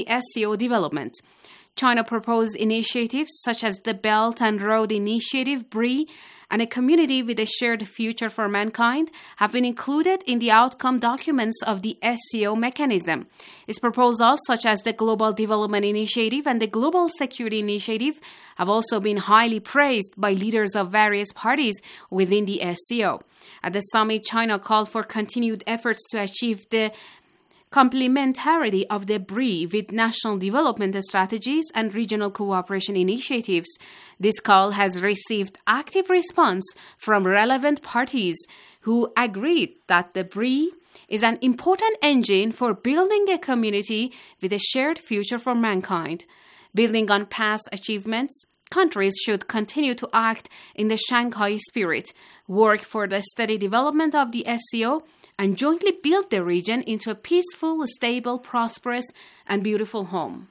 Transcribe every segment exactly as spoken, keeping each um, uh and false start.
S C O development. China proposed initiatives such as the Belt and Road Initiative, B R I, and a community with a shared future for mankind have been included in the outcome documents of the S C O mechanism. Its proposals, such as the Global Development Initiative and the Global Security Initiative, have also been highly praised by leaders of various parties within the S C O. At the summit, China called for continued efforts to achieve the complementarity of the B R I with national development strategies and regional cooperation initiatives. This call has received active response from relevant parties who agreed that the B R I is an important engine for building a community with a shared future for mankind. Building on past achievements, countries should continue to act in the Shanghai spirit, work for the steady development of the S C O, and jointly build the region into a peaceful, stable, prosperous, and beautiful home.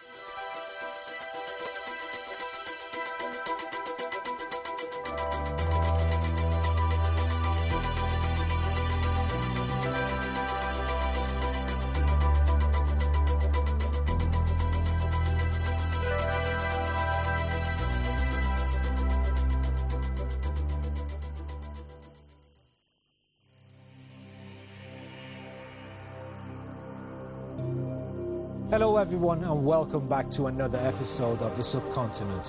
Hello everyone and welcome back to another episode of The Subcontinent.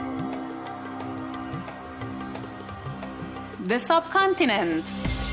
The Subcontinent.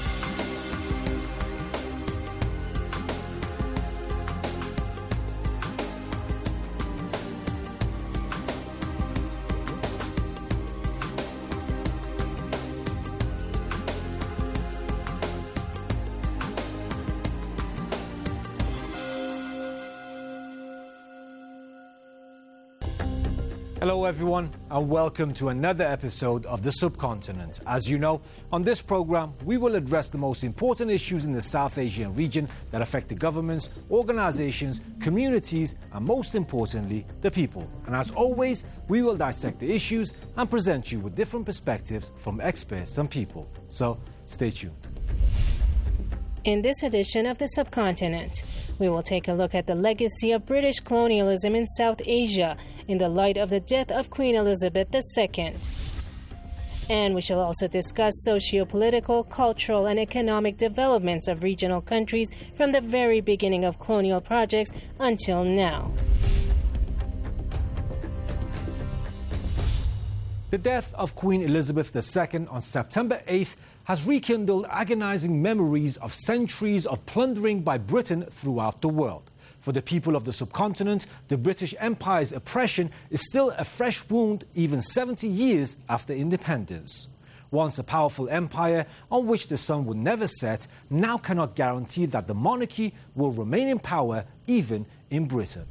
Hello everyone and welcome to another episode of The Subcontinent. As you know, on this program we will address the most important issues in the South Asian region that affect the governments, organizations, communities and most importantly, the people. And as always, we will dissect the issues and present you with different perspectives from experts and people. So, stay tuned. In this edition of The Subcontinent, we will take a look at the legacy of British colonialism in South Asia in the light of the death of Queen Elizabeth the Second. And we shall also discuss socio-political, cultural, and economic developments of regional countries from the very beginning of colonial projects until now. The death of Queen Elizabeth the Second on September eighth has rekindled agonizing memories of centuries of plundering by Britain throughout the world. For the people of the subcontinent, the British Empire's oppression is still a fresh wound even seventy years after independence. Once a powerful empire on which the sun would never set, now cannot guarantee that the monarchy will remain in power even in Britain.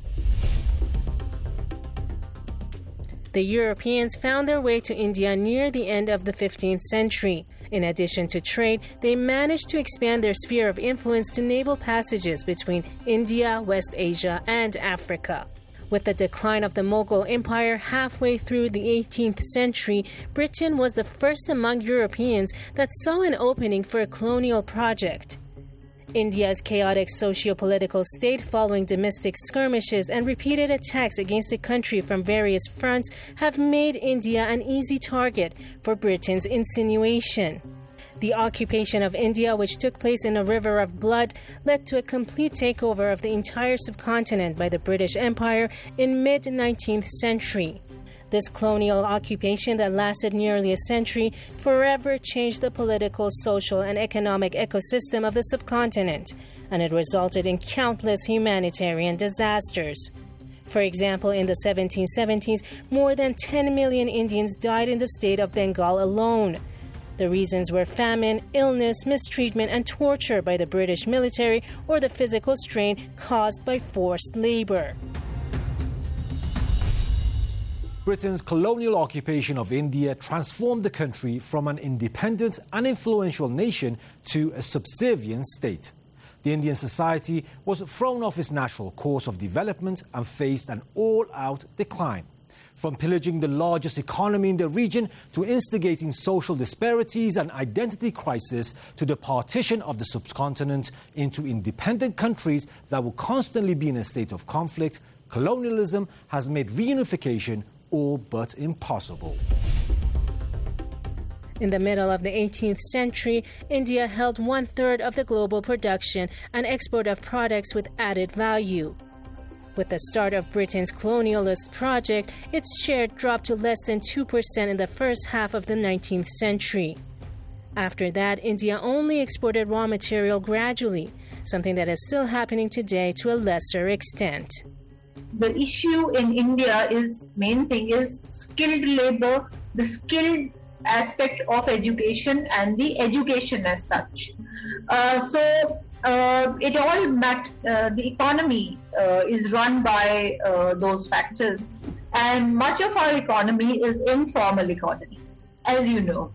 The Europeans found their way to India near the end of the fifteenth century. In addition to trade, they managed to expand their sphere of influence to naval passages between India, West Asia, and Africa. With the decline of the Mughal Empire halfway through the eighteenth century, Britain was the first among Europeans that saw an opening for a colonial project. India's chaotic socio-political state following domestic skirmishes and repeated attacks against the country from various fronts have made India an easy target for Britain's insinuation. The occupation of India, which took place in a river of blood, led to a complete takeover of the entire subcontinent by the British Empire in mid-nineteenth century. This colonial occupation that lasted nearly a century forever changed the political, social, and economic ecosystem of the subcontinent, and it resulted in countless humanitarian disasters. For example, in the seventeen seventies, more than ten million Indians died in the state of Bengal alone. The reasons were famine, illness, mistreatment, and torture by the British military or the physical strain caused by forced labor. Britain's colonial occupation of India transformed the country from an independent and influential nation to a subservient state. The Indian society was thrown off its natural course of development and faced an all-out decline. From pillaging the largest economy in the region to instigating social disparities and identity crisis to the partition of the subcontinent into independent countries that will constantly be in a state of conflict, colonialism has made reunification all but impossible. In the middle of the eighteenth century, India held one-third of the global production and export of products with added value. With the start of Britain's colonialist project, its share dropped to less than two percent in the first half of the nineteenth century. After that, India only exported raw material gradually, something that is still happening today to a lesser extent. The issue in India is, main thing is skilled labor, the skilled aspect of education and the education as such. Uh, so uh, it all mat- uh, the economy uh, is run by uh, those factors, and much of our economy is informal economy, as you know.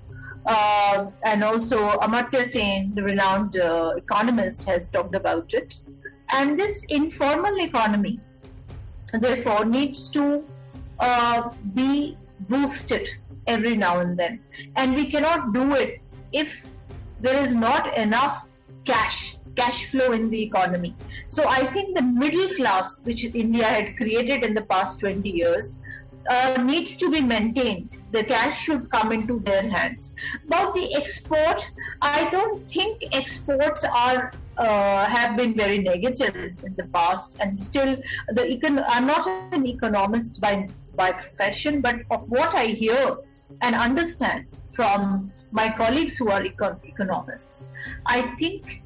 Uh, and also Amartya Sen, the renowned uh, economist, has talked about it. And this informal economy, therefore, needs to uh, be boosted every now and then. And we cannot do it if there is not enough cash, cash flow in the economy. So I think the middle class, which India had created in the past twenty years, uh, needs to be maintained. The cash should come into their hands. About the export, I don't think exports are uh, have been very negative in the past, and still the econ- I'm not an economist by by profession, but of what I hear and understand from my colleagues who are econ- economists, I think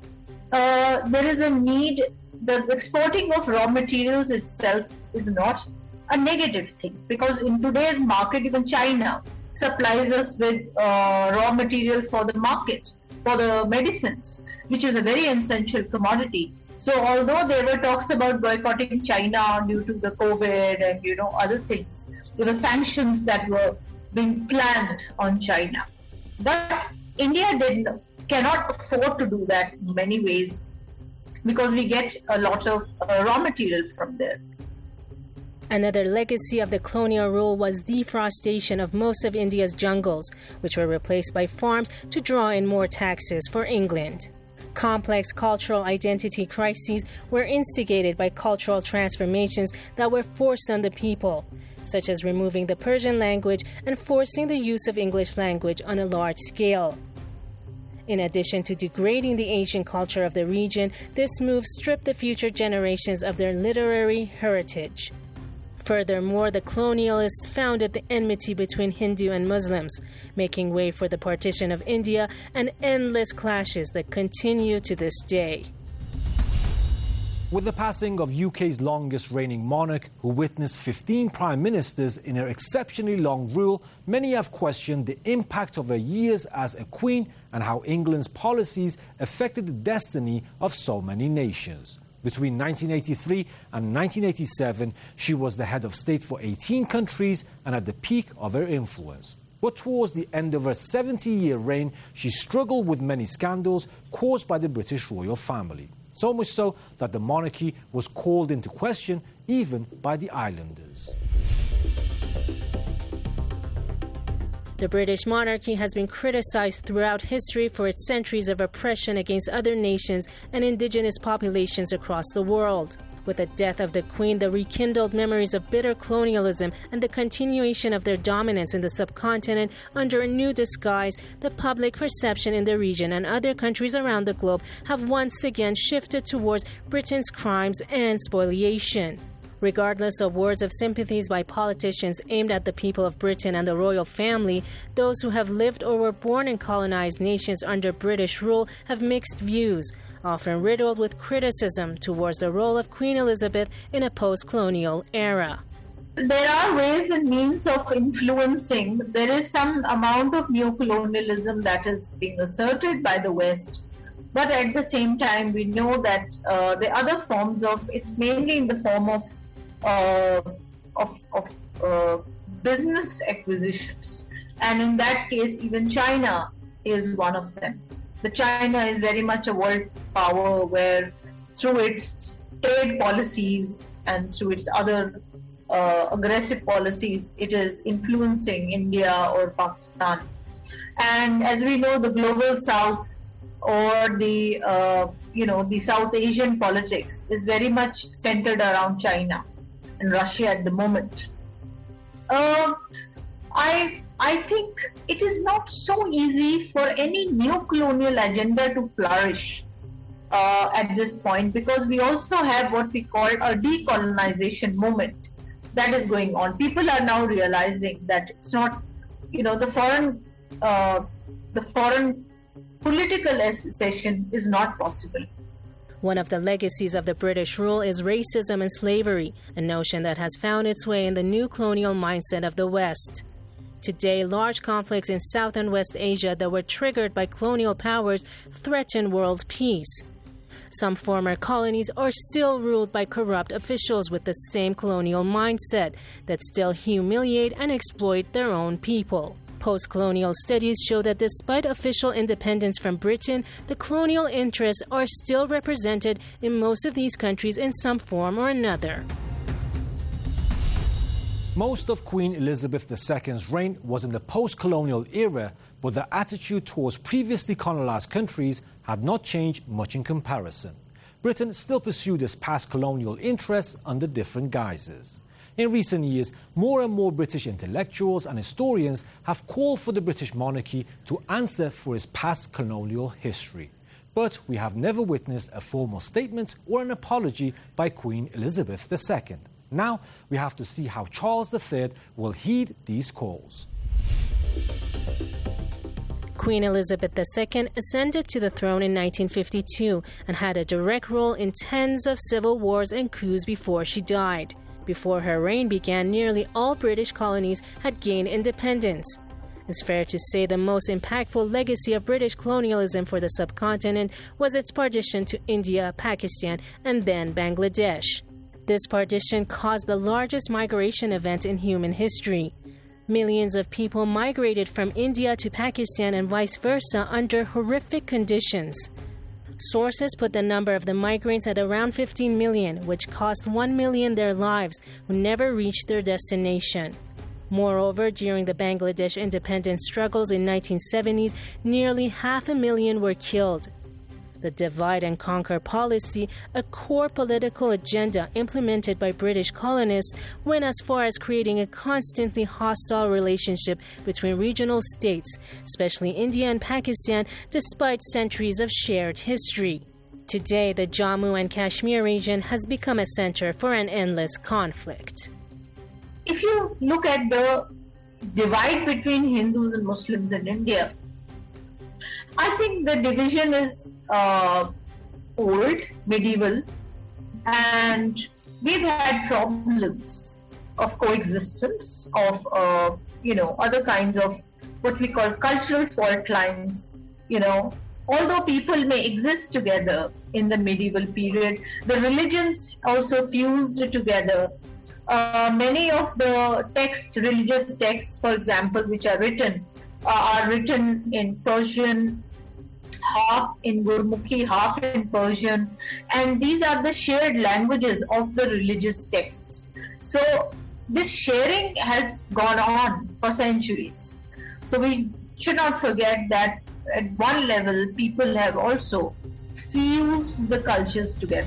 uh, there is a need. The exporting of raw materials itself is not a negative thing, because in today's market, even China supplies us with uh, raw material for the market, for the medicines, which is a very essential commodity. So although there were talks about boycotting China due to the COVID and, you know, other things, there were sanctions that were being planned on China. But India did cannot afford to do that in many ways, because we get a lot of uh, raw material from there. Another legacy of the colonial rule was deforestation of most of India's jungles, which were replaced by farms to draw in more taxes for England. Complex cultural identity crises were instigated by cultural transformations that were forced on the people, such as removing the Persian language and forcing the use of English language on a large scale. In addition to degrading the Asian culture of the region, this move stripped the future generations of their literary heritage. Furthermore, the colonialists founded the enmity between Hindu and Muslims, making way for the partition of India and endless clashes that continue to this day. With the passing of U K's longest reigning monarch, who witnessed fifteen prime ministers in her exceptionally long rule, many have questioned the impact of her years as a queen and how England's policies affected the destiny of so many nations. Between nineteen eighty-three and nineteen eighty-seven, she was the head of state for eighteen countries and at the peak of her influence. But towards the end of her seventy-year reign, she struggled with many scandals caused by the British royal family. So much so that the monarchy was called into question even by the islanders. The British monarchy has been criticized throughout history for its centuries of oppression against other nations and indigenous populations across the world. With the death of the Queen, the rekindled memories of bitter colonialism and the continuation of their dominance in the subcontinent under a new disguise, the public perception in the region and other countries around the globe have once again shifted towards Britain's crimes and spoliation. Regardless of words of sympathies by politicians aimed at the people of Britain and the royal family, those who have lived or were born in colonized nations under British rule have mixed views, often riddled with criticism towards the role of Queen Elizabeth in a post-colonial era. There are ways and means of influencing. There is some amount of neocolonialism that is being asserted by the West. But at the same time, we know that uh, the other forms of, it's mainly in the form of uh, of, of uh, business acquisitions. And in that case, even China is one of them. The China is very much a world power where through its trade policies and through its other uh, aggressive policies it is influencing India or Pakistan. And as we know, the global south or the uh, you know the South Asian politics is very much centered around China and Russia at the moment. Uh, I I think it is not so easy for any neo-colonial agenda to flourish uh, at this point, because we also have what we call a decolonization movement that is going on. People are now realizing that it's not, you know, the foreign uh, the foreign political accession is not possible. One of the legacies of the British rule is racism and slavery, a notion that has found its way in the new colonial mindset of the West. Today, large conflicts in South and West Asia that were triggered by colonial powers threaten world peace. Some former colonies are still ruled by corrupt officials with the same colonial mindset that still humiliate and exploit their own people. Post-colonial studies show that despite official independence from Britain, the colonial interests are still represented in most of these countries in some form or another. Most of Queen Elizabeth the Second's reign was in the post-colonial era, but the attitude towards previously colonized countries had not changed much in comparison. Britain still pursued its past colonial interests under different guises. In recent years, more and more British intellectuals and historians have called for the British monarchy to answer for its past colonial history. But we have never witnessed a formal statement or an apology by Queen Elizabeth the Second. Now, we have to see how Charles the Third will heed these calls. Queen Elizabeth the Second ascended to the throne in nineteen fifty-two and had a direct role in tens of civil wars and coups before she died. Before her reign began, nearly all British colonies had gained independence. It's fair to say the most impactful legacy of British colonialism for the subcontinent was its partition to India, Pakistan, and then Bangladesh. This partition caused the largest migration event in human history. Millions of people migrated from India to Pakistan and vice versa under horrific conditions. Sources put the number of the migrants at around fifteen million, which cost one million their lives, who never reached their destination. Moreover, during the Bangladesh independence struggles in nineteen seventies, nearly half a million were killed. The divide and conquer policy, a core political agenda implemented by British colonists, went as far as creating a constantly hostile relationship between regional states, especially India and Pakistan, despite centuries of shared history. Today, the Jammu and Kashmir region has become a center for an endless conflict. If you look at the divide between Hindus and Muslims in India, I think the division is uh, old, medieval, and we've had problems of coexistence, of uh, you know other kinds of what we call cultural fault lines. You know, although people may exist together in the medieval period, the religions also fused together. Uh, many of the texts, religious texts, for example, which are written, uh, are written in Persian, half in Gurmukhi, half in Persian, and these are the shared languages of the religious texts. So this sharing has gone on for centuries. So we should not forget that at one level, people have also fused the cultures together.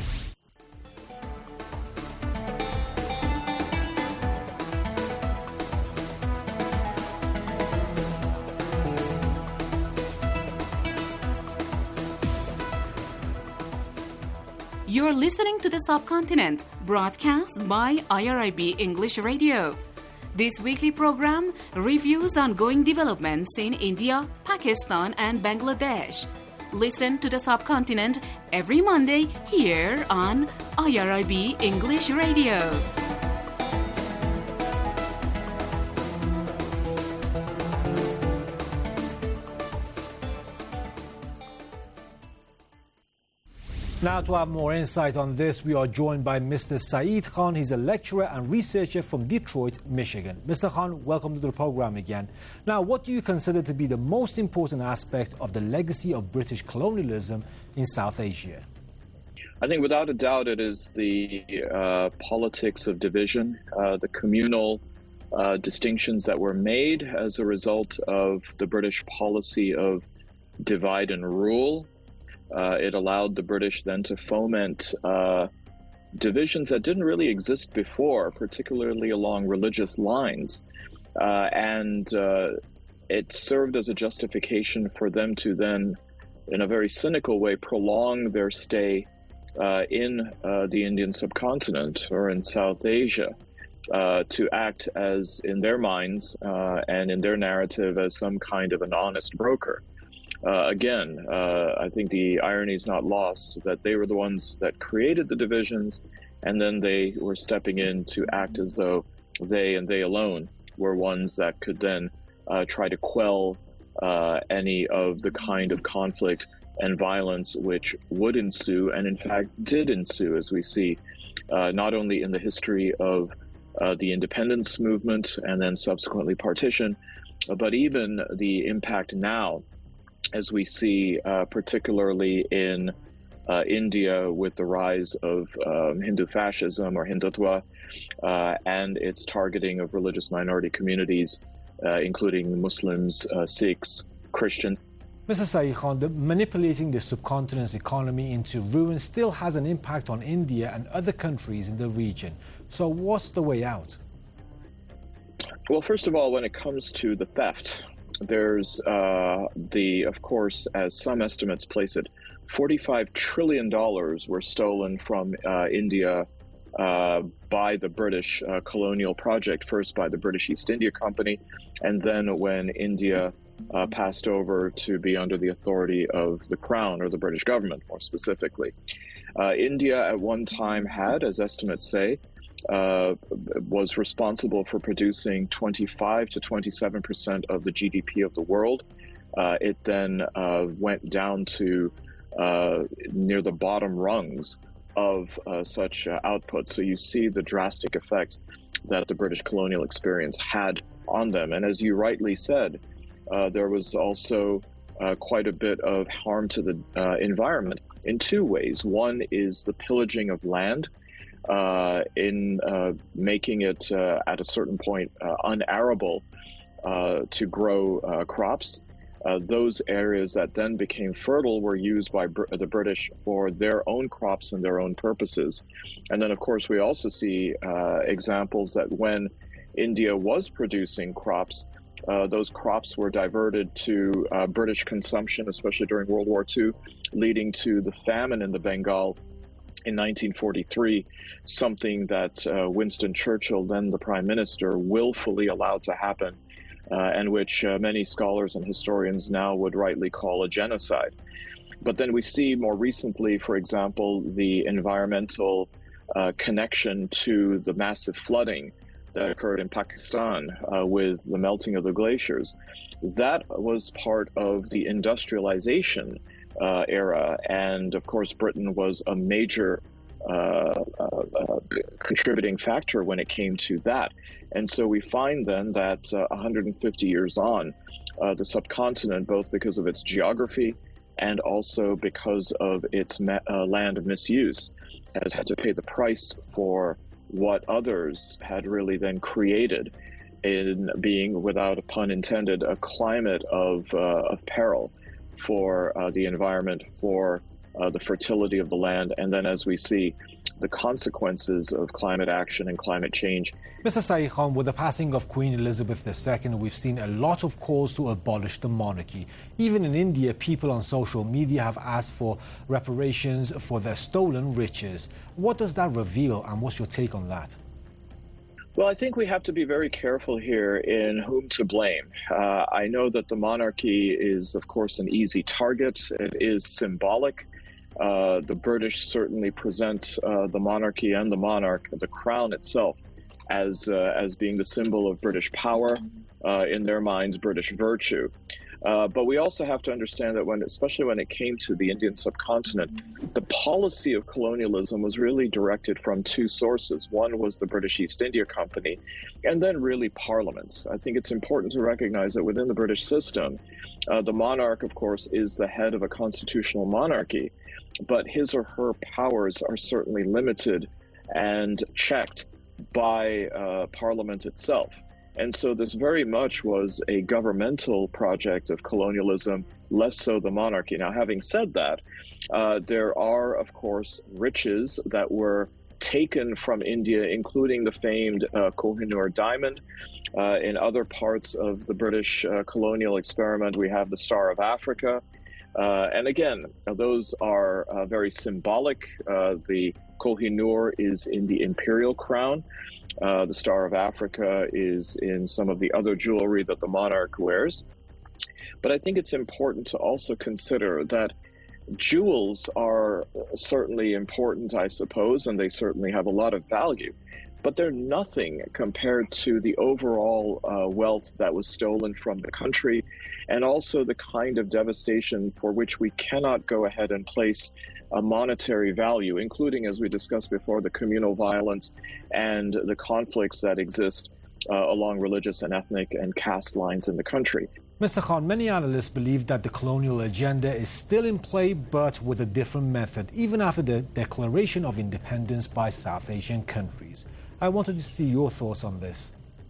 You're listening to The Subcontinent, broadcast by I R I B English Radio. This weekly program reviews ongoing developments in India, Pakistan, and Bangladesh. Listen to The Subcontinent every Monday here on I R I B English Radio. Now, to have more insight on this, we are joined by Mister Saeed Khan. He's a lecturer and researcher from Detroit, Michigan. Mister Khan, welcome to the program again. Now, what do you consider to be the most important aspect of the legacy of British colonialism in South Asia? I think without a doubt it is the uh, politics of division, uh, the communal uh, distinctions that were made as a result of the British policy of divide and rule. Uh, it allowed the British then to foment uh, divisions that didn't really exist before, particularly along religious lines. Uh, and uh, it served as a justification for them to then, in a very cynical way, prolong their stay uh, in uh, the Indian subcontinent or in South Asia, uh, to act as, in their minds uh, and in their narrative, as some kind of an honest broker. Uh, again, uh, I think the irony is not lost that they were the ones that created the divisions, and then they were stepping in to act as though they and they alone were ones that could then uh, try to quell uh, any of the kind of conflict and violence which would ensue, and in fact did ensue, as we see, uh, not only in the history of uh, the independence movement and then subsequently partition, but even the impact now, as we see uh, particularly in uh, India with the rise of um, Hindu fascism or Hindutva uh, and its targeting of religious minority communities, uh, including Muslims, uh, Sikhs, Christians. Mister Saeed Khan, the manipulating the subcontinent's economy into ruin still has an impact on India and other countries in the region. So what's the way out? Well, first of all, when it comes to the theft, there's uh, the, of course, as some estimates place it, forty-five trillion dollars were stolen from uh, India uh, by the British uh, colonial project, first by the British East India Company, and then when India uh, passed over to be under the authority of the Crown, or the British government more specifically. Uh, India at one time had, as estimates say, Uh, was responsible for producing twenty-five to twenty-seven percent of the G D P of the world. Uh, it then uh, went down to uh, near the bottom rungs of uh, such uh, output. So you see the drastic effect that the British colonial experience had on them. And as you rightly said, uh, there was also uh, quite a bit of harm to the uh, environment in two ways. One is the pillaging of land, Uh, in uh, making it uh, at a certain point uh, unarable uh, to grow uh, crops. Uh, those areas that then became fertile were used by Br- the British for their own crops and their own purposes. And then, of course, we also see uh, examples that when India was producing crops, uh, those crops were diverted to uh, British consumption, especially during World War Two, leading to the famine in the Bengal in nineteen forty-three, something that uh, Winston Churchill, then the Prime Minister, willfully allowed to happen, uh, and which uh, many scholars and historians now would rightly call a genocide. But then we see more recently, for example, the environmental uh, connection to the massive flooding that occurred in Pakistan uh, with the melting of the glaciers. That was part of the industrialization Uh, era, and of course Britain was a major uh, uh, uh, contributing factor when it came to that. And so we find then that uh, one hundred fifty years on, uh, the subcontinent, both because of its geography and also because of its ma- uh, land misuse, has had to pay the price for what others had really then created in being, without a pun intended, a climate of, uh, of peril for uh, the environment, for uh, the fertility of the land, and then, as we see, the consequences of climate action and climate change. Mister Saeed Khan, with the passing of Queen Elizabeth the Second, we've seen a lot of calls to abolish the monarchy. Even in India, people on social media have asked for reparations for their stolen riches. What does that reveal, and what's your take on that? Well, I think we have to be very careful here in whom to blame. Uh, I know that the monarchy is, of course, an easy target. It is symbolic. Uh, the British certainly present uh, the monarchy and the monarch, the crown itself, as uh, as being the symbol of British power, uh, in their minds, British virtue. Uh, but we also have to understand that when, especially when it came to the Indian subcontinent, the policy of colonialism was really directed from two sources. One was the British East India Company, and then really parliaments. I think it's important to recognize that within the British system, uh, the monarch, of course, is the head of a constitutional monarchy. but his or her powers are certainly limited and checked by uh, Parliament itself. And so this very much was a governmental project of colonialism, less so the monarchy. Now, having said that, uh, there are, of course, riches that were taken from India, including the famed uh, Kohinoor diamond. Uh, in other parts of the British uh, colonial experiment, we have the Star of Africa. Uh, and again, those are uh, very symbolic. Uh, the Kohinoor is in the imperial crown. Uh, the Star of Africa is in some of the other jewelry that the monarch wears. But I think it's important to also consider that jewels are certainly important, I suppose, and they certainly have a lot of value. But they're nothing compared to the overall uh, wealth that was stolen from the country, and also the kind of devastation for which we cannot go ahead and place a monetary value, including, as we discussed before, the communal violence and the conflicts that exist uh, along religious and ethnic and caste lines in the country. Mister Khan, many analysts believe that the colonial agenda is still in play, but with a different method, even after the declaration of independence by South Asian countries. I wanted to see your thoughts on this.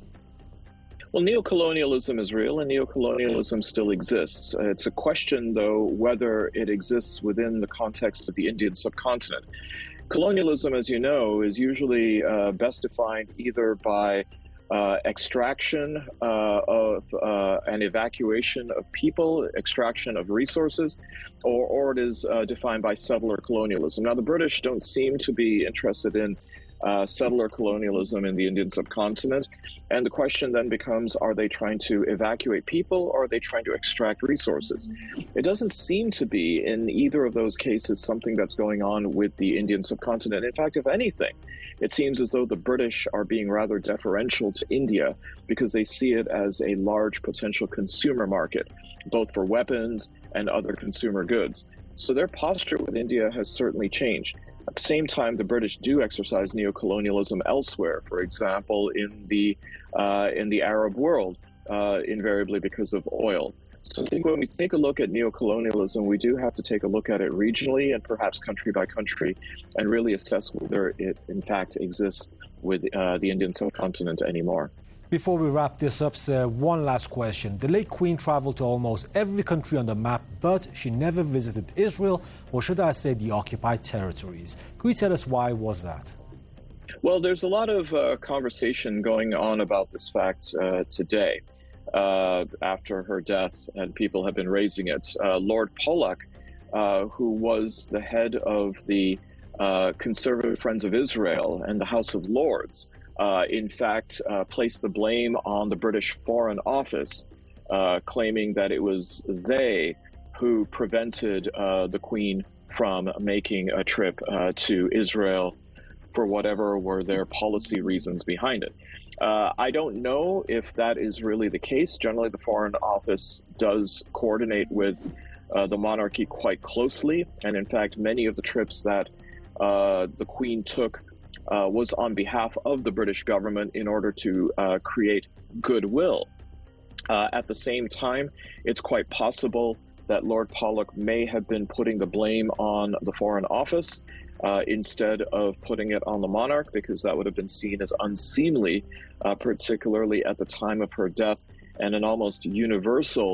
Well, neocolonialism is real, and neocolonialism still exists. Uh, it's a question, though, whether it exists within the context of the Indian subcontinent. Colonialism, as you know, is usually uh, best defined either by uh, extraction uh, of uh, an evacuation of people, extraction of resources, or, or it is uh, defined by settler colonialism. Now, the British don't seem to be interested in Uh, settler colonialism in the Indian subcontinent. And the question then becomes, are they trying to evacuate people, or are they trying to extract resources? It doesn't seem to be, in either of those cases, something that's going on with the Indian subcontinent. In fact, if anything, it seems as though the British are being rather deferential to India because they see it as a large potential consumer market, both for weapons and other consumer goods. So their posture with India has certainly changed. At the same time, the British do exercise neocolonialism elsewhere, for example, in the uh, in the Arab world, uh, invariably because of oil. So I think when we take a look at neocolonialism, we do have to take a look at it regionally and perhaps country by country and really assess whether it, in fact, exists with uh, the Indian subcontinent anymore. Before we wrap this up, sir, one last question. The late Queen traveled to almost every country on the map, but she never visited Israel, or should I say the occupied territories. Could you tell us why was that? Well, there's a lot of uh, conversation going on about this fact uh, today uh, after her death, and people have been raising it. Uh, Lord Pollock, uh, who was the head of the uh, Conservative Friends of Israel and the House of Lords, Uh, in fact, uh, placed the blame on the British Foreign Office, uh, claiming that it was they who prevented uh, the Queen from making a trip uh, to Israel for whatever were their policy reasons behind it. Uh, I don't know if that is really the case. Generally, the Foreign Office does coordinate with uh, the monarchy quite closely, and in fact, many of the trips that uh, the Queen took Uh, was on behalf of the British government in order to uh, create goodwill. Uh, at the same time, it's quite possible that Lord Pollock may have been putting the blame on the Foreign Office uh, instead of putting it on the monarch, because that would have been seen as unseemly, uh, particularly at the time of her death, and an almost universal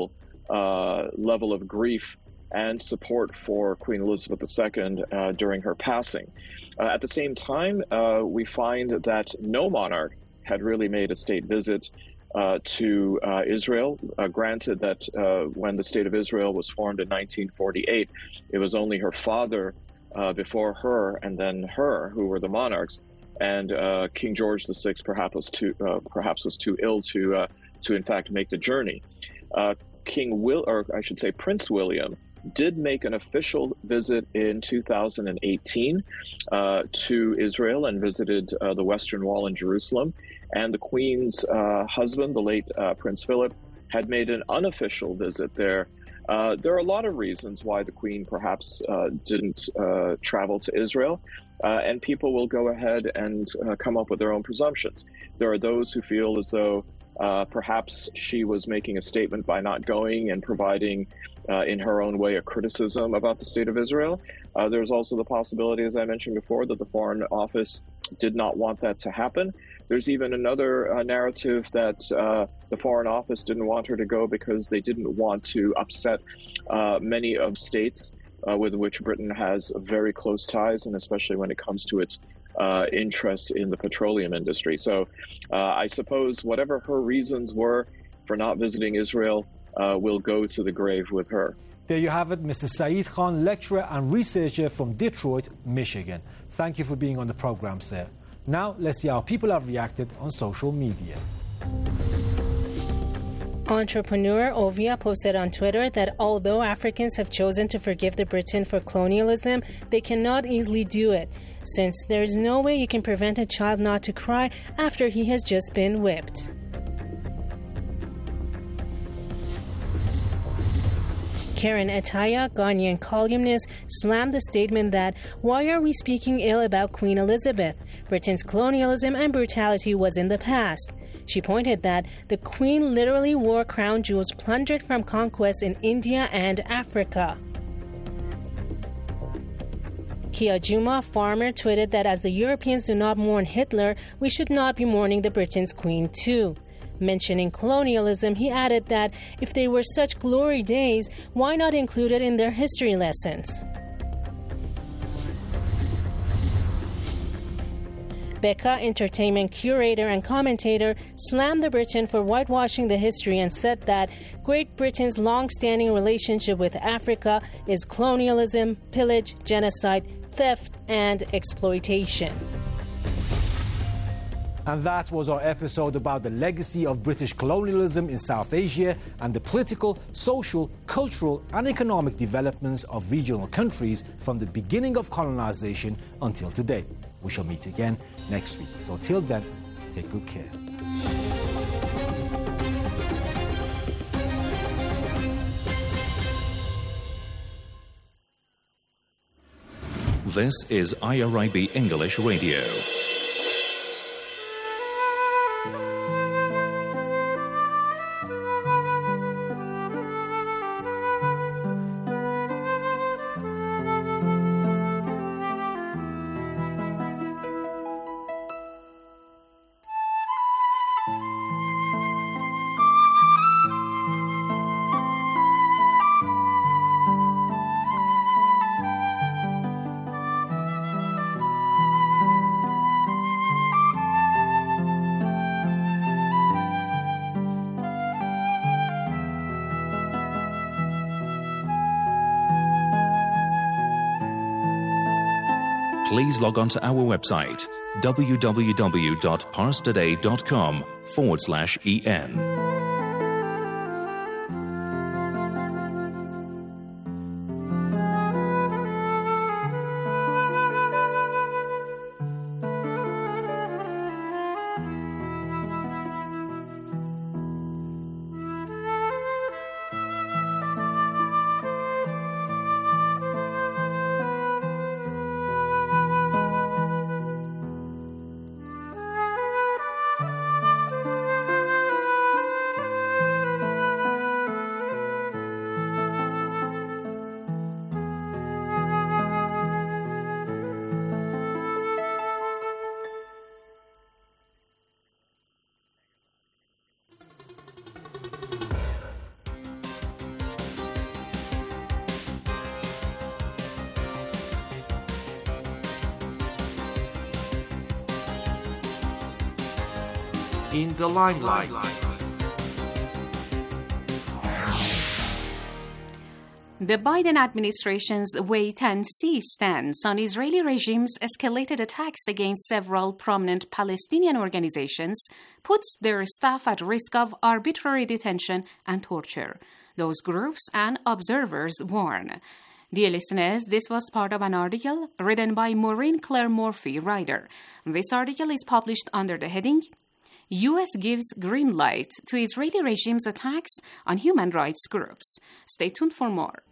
uh, level of grief and support for Queen Elizabeth the Second uh, during her passing. Uh, at the same time, uh, we find that no monarch had really made a state visit uh, to uh, Israel. Uh, granted that uh, when the State of Israel was formed in nineteen forty-eight, it was only her father uh, before her and then her who were the monarchs, and uh, King George the Sixth perhaps was too uh, perhaps was too ill to uh, to in fact make the journey. Uh, King Will, or I should say Prince William, did make an official visit in two thousand eighteen uh, to Israel and visited uh, the Western Wall in Jerusalem. And the Queen's uh, husband, the late uh, Prince Philip, had made an unofficial visit there. Uh, there are a lot of reasons why the Queen perhaps uh, didn't uh, travel to Israel, uh, and people will go ahead and uh, come up with their own presumptions. There are those who feel as though Uh, perhaps she was making a statement by not going and providing, uh, in her own way, a criticism about the State of Israel. Uh, there's also the possibility, as I mentioned before, that the Foreign Office did not want that to happen. There's even another uh, narrative that uh, the Foreign Office didn't want her to go because they didn't want to upset uh, many of states uh, with which Britain has very close ties, and especially when it comes to its uh, interests in the petroleum industry. So uh, I suppose whatever her reasons were for not visiting Israel uh, will go to the grave with her. There you have it, Mister Saeed Khan, lecturer and researcher from Detroit, Michigan. Thank you for being on the program, sir. Now, let's see how people have reacted on social media. Entrepreneur Ovia posted on Twitter that although Africans have chosen to forgive the Britain for colonialism, they cannot easily do it, since there is no way you can prevent a child not to cry after he has just been whipped. Karen Ataya, Ghanaian columnist, slammed the statement that, "Why are we speaking ill about Queen Elizabeth? Britain's colonialism and brutality was in the past." She pointed that the Queen literally wore crown jewels plundered from conquest in India and Africa. Kia Juma, farmer, tweeted that as the Europeans do not mourn Hitler, we should not be mourning the Britain's Queen too. Mentioning colonialism, he added that if they were such glory days, why not include it in their history lessons? Becca, entertainment curator and commentator, slammed the Britain for whitewashing the history and said that Great Britain's long-standing relationship with Africa is colonialism, pillage, genocide, theft, and exploitation. And that was our episode about the legacy of British colonialism in South Asia and the political, social, cultural and economic developments of regional countries from the beginning of colonization until today. We shall meet again next week. So till then, take good care. This is I R I B English Radio. Please log on to our website, www.parstoday.com forward slash en. In the limelight. The Biden administration's wait-and-see stance on Israeli regime's escalated attacks against several prominent Palestinian organizations puts their staff at risk of arbitrary detention and torture. Those groups and observers warn. Dear listeners, this was part of an article written by Maureen Claire Murphy, writer. This article is published under the heading U S gives green light to Israeli regime's attacks on human rights groups. Stay tuned for more.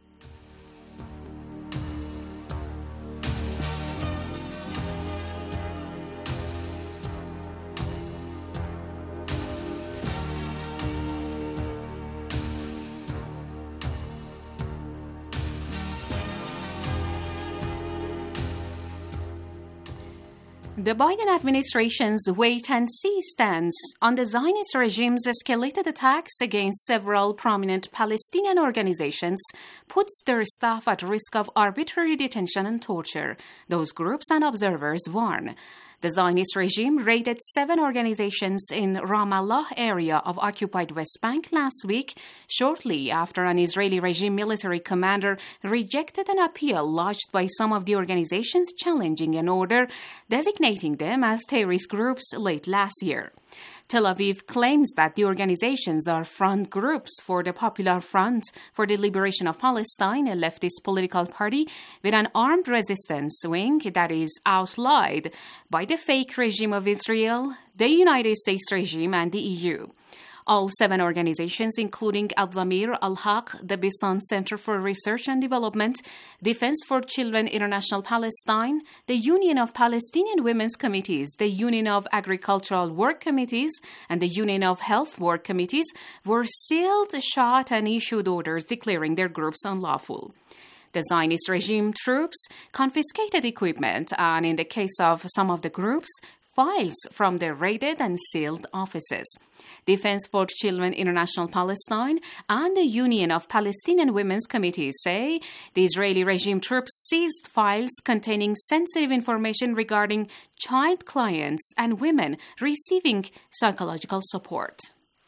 The Biden administration's wait-and-see stance on the Zionist regime's escalated attacks against several prominent Palestinian organizations puts their staff at risk of arbitrary detention and torture, those groups and observers warn. The Zionist regime raided seven organizations in Ramallah area of occupied West Bank last week, shortly after an Israeli regime military commander rejected an appeal lodged by some of the organizations challenging an order designating them as terrorist groups late last year. Tel Aviv claims that the organizations are front groups for the Popular Front for the Liberation of Palestine, a leftist political party with an armed resistance wing that is outlawed by the fake regime of Israel, the United States regime, and the E U. All seven organizations, including Al-Dhamir, Al-Haq, the Bisson Center for Research and Development, Defense for Children International Palestine, the Union of Palestinian Women's Committees, the Union of Agricultural Work Committees, and the Union of Health Work Committees, were sealed, shot, and issued orders declaring their groups unlawful. The Zionist regime troops confiscated equipment and, in the case of some of the groups, files from their raided and sealed offices. Defense for Children International Palestine and the Union of Palestinian Women's Committees say the Israeli regime troops seized files containing sensitive information regarding child clients and women receiving psychological support.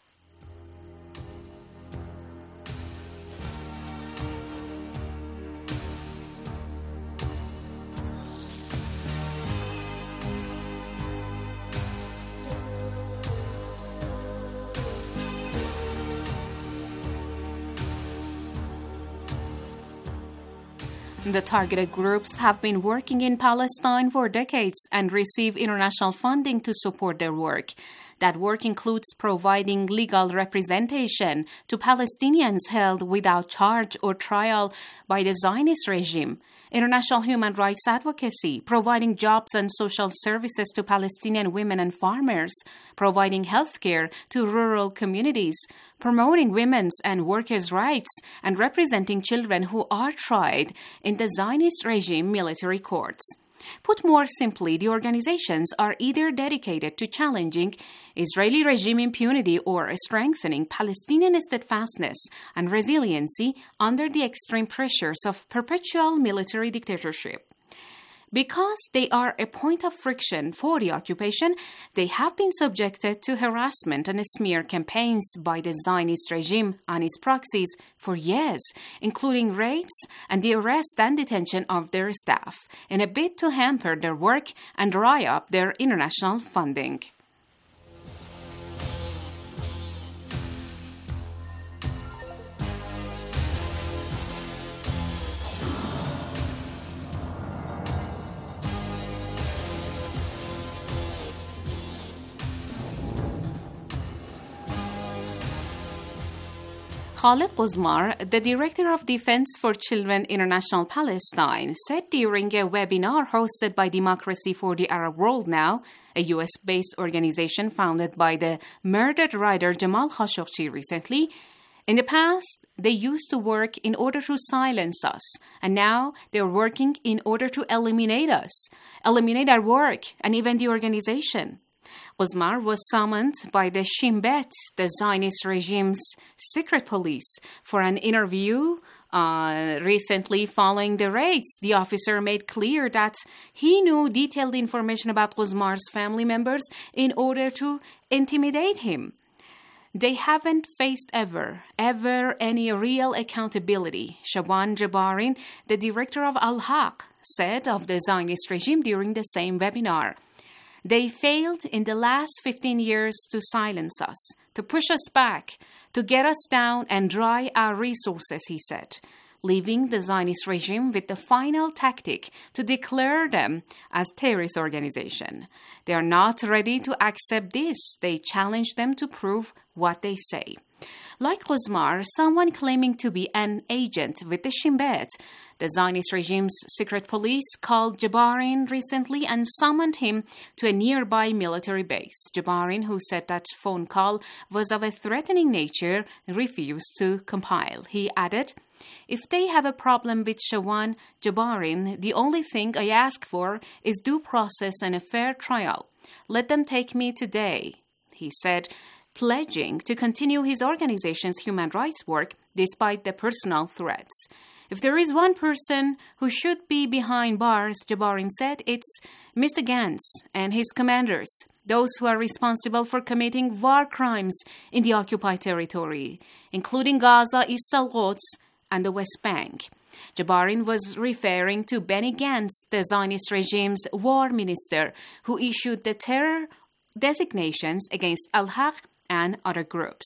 The targeted groups have been working in Palestine for decades and receive international funding to support their work. That work includes providing legal representation to Palestinians held without charge or trial by the Zionist regime, international human rights advocacy, providing jobs and social services to Palestinian women and farmers, providing health care to rural communities, promoting women's and workers' rights, and representing children who are tried in the Zionist regime military courts. Put more simply, the organizations are either dedicated to challenging Israeli regime impunity or strengthening Palestinian steadfastness and resiliency under the extreme pressures of perpetual military dictatorship. Because they are a point of friction for the occupation, they have been subjected to harassment and smear campaigns by the Zionist regime and its proxies for years, including raids and the arrest and detention of their staff, in a bid to hamper their work and dry up their international funding. Khaled Quzmar, the Director of Defense for Children International Palestine, said during a webinar hosted by Democracy for the Arab World Now, a U S-based organization founded by the murdered writer Jamal Khashoggi recently, in the past, they used to work in order to silence us, and now they're working in order to eliminate us, eliminate our work, and even the organization. Quzmar was summoned by the Shin Bet, the Zionist regime's secret police, for an interview uh, recently following the raids. The officer made clear that he knew detailed information about Quzmar's family members in order to intimidate him. They haven't faced ever, ever any real accountability, Shaban Jabarin, the director of Al-Haq, said of the Zionist regime during the same webinar. They failed in the last fifteen years to silence us, to push us back, to get us down and dry our resources, he said, leaving the Zionist regime with the final tactic to declare them as terrorist organization. They are not ready to accept this. They challenge them to prove what they say. Like Quzmar, someone claiming to be an agent with the Shin Bet, the Zionist regime's secret police called Jabarin recently and summoned him to a nearby military base. Jabarin, who said that phone call was of a threatening nature, refused to compile. He added, If they have a problem with Shawan Jabarin, the only thing I ask for is due process and a fair trial. Let them take me today, he said, pledging to continue his organization's human rights work despite the personal threats. If there is one person who should be behind bars, Jabarin said, it's Mister Gantz and his commanders, those who are responsible for committing war crimes in the occupied territory, including Gaza, East al-Quds, and the West Bank. Jabarin was referring to Benny Gantz, the Zionist regime's war minister, who issued the terror designations against Al-Haq and other groups.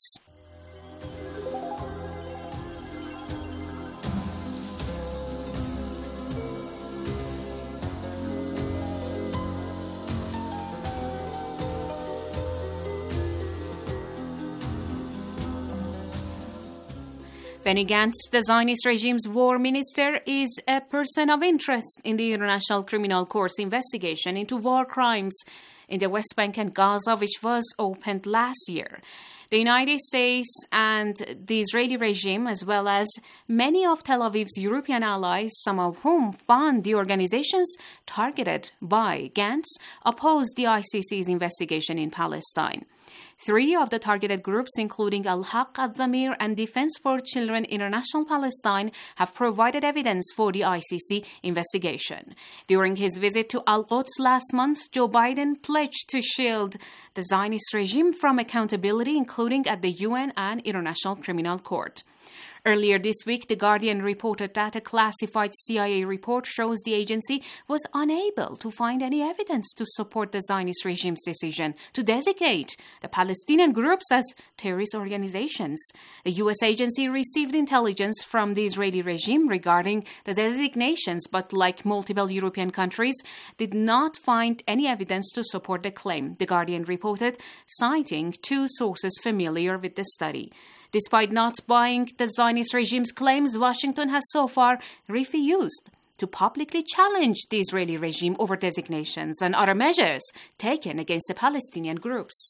Benny Gantz, the Zionist regime's war minister, is a person of interest in the International Criminal Court's investigation into war crimes in the West Bank and Gaza, which was opened last year. The United States and the Israeli regime, as well as many of Tel Aviv's European allies, some of whom fund the organizations targeted by Gantz, opposed the I C C's investigation in Palestine. Three of the targeted groups, including Al-Haq, Al-Dhamir, and Defense for Children International Palestine, have provided evidence for the I C C investigation. During his visit to Al-Quds last month, Joe Biden pledged to shield the Zionist regime from accountability, including at the U N and International Criminal Court. Earlier this week, The Guardian reported that a classified C I A report shows the agency was unable to find any evidence to support the Zionist regime's decision to designate the Palestinian groups as terrorist organizations. A U S agency received intelligence from the Israeli regime regarding the designations, but like multiple European countries, did not find any evidence to support the claim, The Guardian reported, citing two sources familiar with the study. Despite not buying the Zionist regime's claims, Washington has so far refused to publicly challenge the Israeli regime over designations and other measures taken against the Palestinian groups.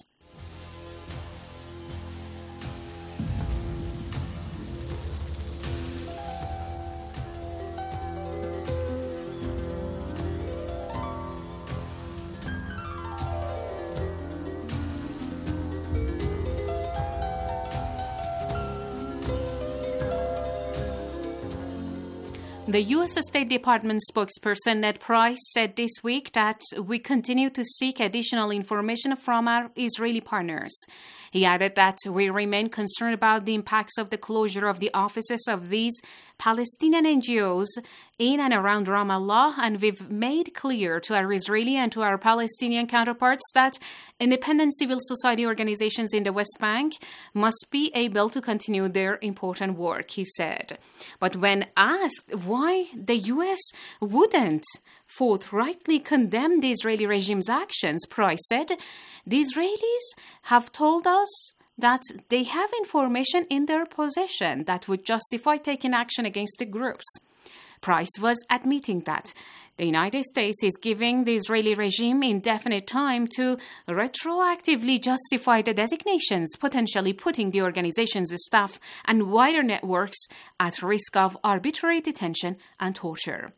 The U S State Department spokesperson Ned Price said this week that we continue to seek additional information from our Israeli partners. He added that we remain concerned about the impacts of the closure of the offices of these Palestinian N G Os in and around Ramallah, and we've made clear to our Israeli and to our Palestinian counterparts that independent civil society organizations in the West Bank must be able to continue their important work, he said. But when asked why the U S wouldn't forthrightly condemn the Israeli regime's actions, Price said, the Israelis have told us that they have information in their possession that would justify taking action against the groups. Price was admitting that the United States is giving the Israeli regime indefinite time to retroactively justify the designations, potentially putting the organization's staff and wider networks at risk of arbitrary detention and torture.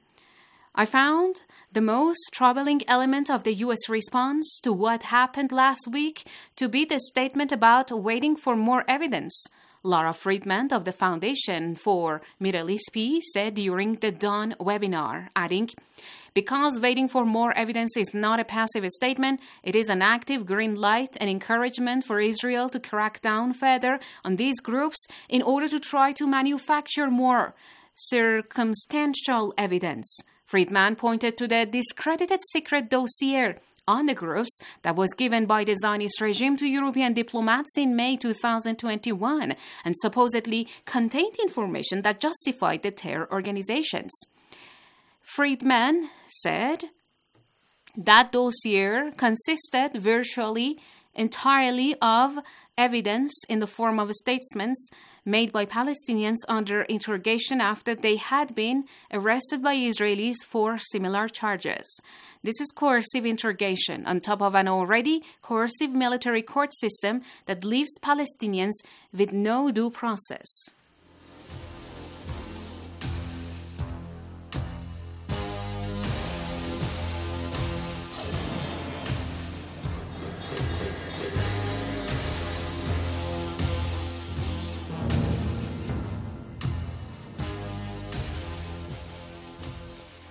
I found the most troubling element of the U S response to what happened last week to be the statement about waiting for more evidence, Laura Friedman of the Foundation for Middle East Peace said during the Dawn webinar, adding, because waiting for more evidence is not a passive statement, it is an active green light and encouragement for Israel to crack down further on these groups in order to try to manufacture more circumstantial evidence. Friedman pointed to the discredited secret dossier on the groups that was given by the Zionist regime to European diplomats in May two thousand twenty-one and supposedly contained information that justified the terror organizations. Friedman said that dossier consisted virtually entirely of evidence in the form of statements made by Palestinians under interrogation after they had been arrested by Israelis for similar charges. This is coercive interrogation on top of an already coercive military court system that leaves Palestinians with no due process.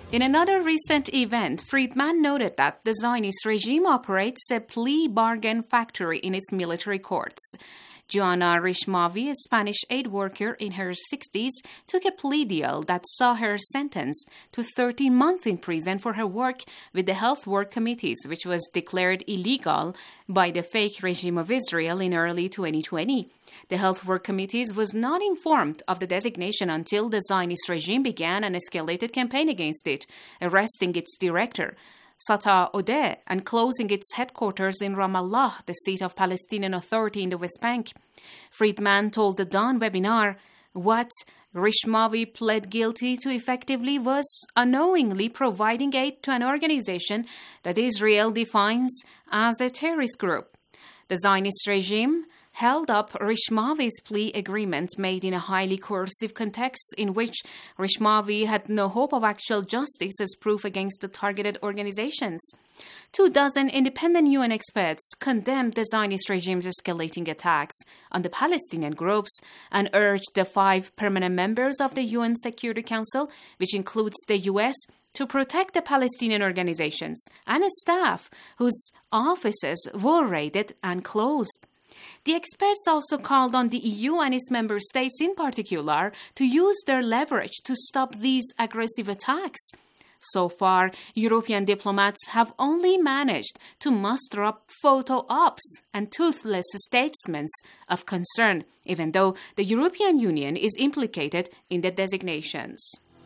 In another recent event, Friedman noted that the Zionist regime operates a plea bargain factory in its military courts. Joanna Rishmavi, a Spanish aid worker in her sixties, took a plea deal that saw her sentenced to thirteen months in prison for her work with the Health Work Committees, which was declared illegal by the fake regime of Israel in early twenty twenty. The Health Work Committees was not informed of the designation until the Zionist regime began an escalated campaign against it, arresting its director, Sata Odeh, and closing its headquarters in Ramallah, the seat of Palestinian Authority in the West Bank. Friedman told the Dawn webinar what Rishmavi pled guilty to effectively was unknowingly providing aid to an organization that Israel defines as a terrorist group. The Zionist regime held up Rishmavi's plea agreement made in a highly coercive context in which Rishmavi had no hope of actual justice as proof against the targeted organizations. Two dozen independent U N experts condemned the Zionist regime's escalating attacks on the Palestinian groups and urged the five permanent members of the U N Security Council, which includes the U S, to protect the Palestinian organizations and a staff whose offices were raided and closed. The experts also called on the E U and its member states in particular to use their leverage to stop these aggressive attacks. So far, European diplomats have only managed to muster up photo ops and toothless statements of concern, even though the European Union is implicated in the designations.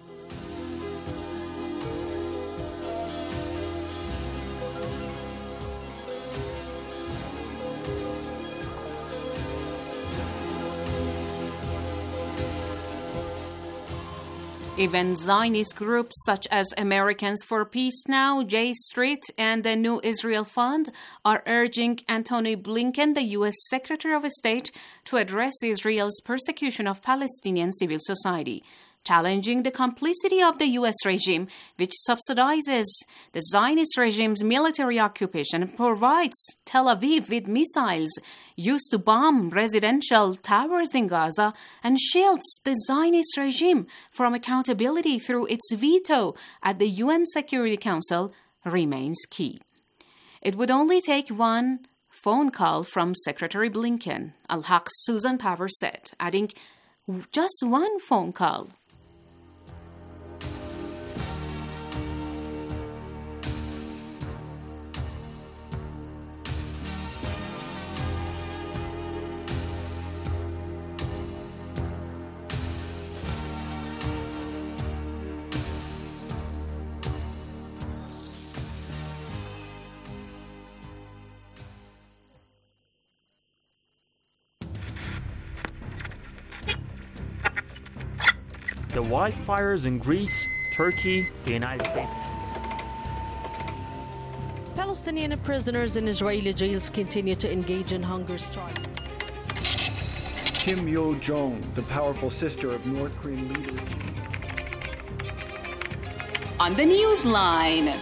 Even Zionist groups such as Americans for Peace Now, J Street, and the New Israel Fund are urging Antony Blinken, the U S Secretary of State, to address Israel's persecution of Palestinian civil society, challenging the complicity of the U S regime, which subsidizes the Zionist regime's military occupation and provides Tel Aviv with missiles used to bomb residential towers in Gaza and shields the Zionist regime from accountability through its veto at the U N Security Council remains key. It would only take one phone call from Secretary Blinken, Al-Haq's Susan Powers said, adding, just one phone call. The wildfires in Greece, Turkey, the United States. Palestinian prisoners in Israeli jails continue to engage in hunger strikes. Kim Yo-jong, the powerful sister of North Korean leader. On the Newsline.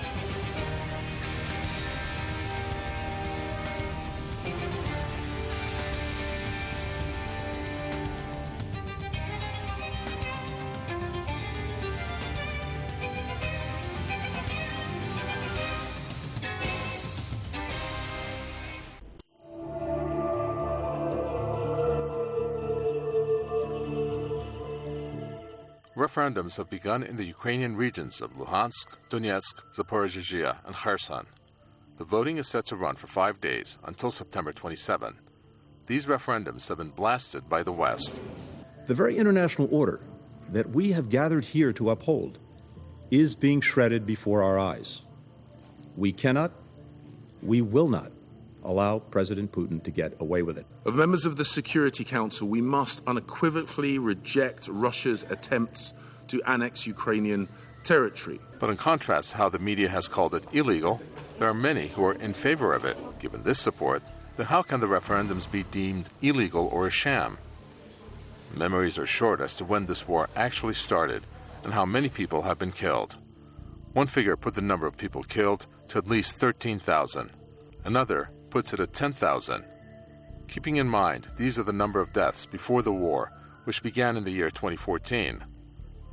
Referendums have begun in the Ukrainian regions of Luhansk, Donetsk, Zaporizhzhia, and Kherson. The voting is set to run for five days until September twenty-seventh. These referendums have been blasted by the West. The very international order that we have gathered here to uphold is being shredded before our eyes. We cannot, we will not allow President Putin to get away with it. Of members of the Security Council, we must unequivocally reject Russia's attempts to annex Ukrainian territory. But in contrast to how the media has called it illegal, there are many who are in favor of it. Given this support, then how can the referendums be deemed illegal or a sham? Memories are short as to when this war actually started and how many people have been killed. One figure put the number of people killed to at least thirteen thousand. Another puts it at ten thousand. Keeping in mind, these are the number of deaths before the war, which began in the year twenty fourteen.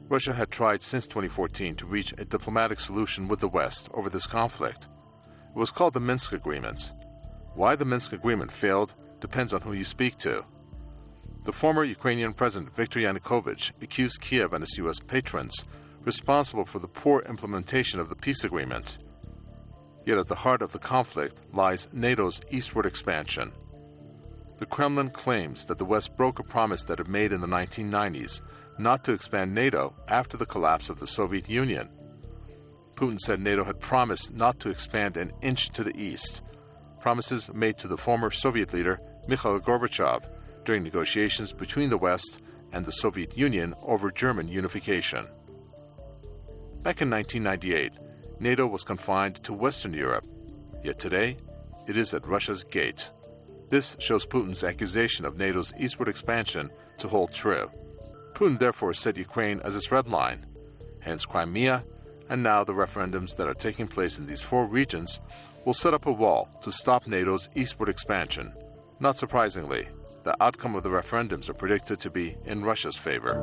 Russia had tried since twenty fourteen to reach a diplomatic solution with the West over this conflict. It was called the Minsk Agreement. Why the Minsk Agreement failed depends on who you speak to. The former Ukrainian President Viktor Yanukovych accused Kiev and its U S patrons responsible for the poor implementation of the peace agreement. Yet at the heart of the conflict lies NATO's eastward expansion. The Kremlin claims that the West broke a promise that it made in the nineteen nineties not to expand NATO after the collapse of the Soviet Union. Putin said NATO had promised not to expand an inch to the east, promises made to the former Soviet leader Mikhail Gorbachev during negotiations between the West and the Soviet Union over German unification. Back in nineteen ninety-eight, NATO was confined to Western Europe, yet today it is at Russia's gate. This shows Putin's accusation of NATO's eastward expansion to hold true. Putin therefore set Ukraine as his red line, hence Crimea, and now the referendums that are taking place in these four regions will set up a wall to stop NATO's eastward expansion. Not surprisingly, the outcome of the referendums are predicted to be in Russia's favor.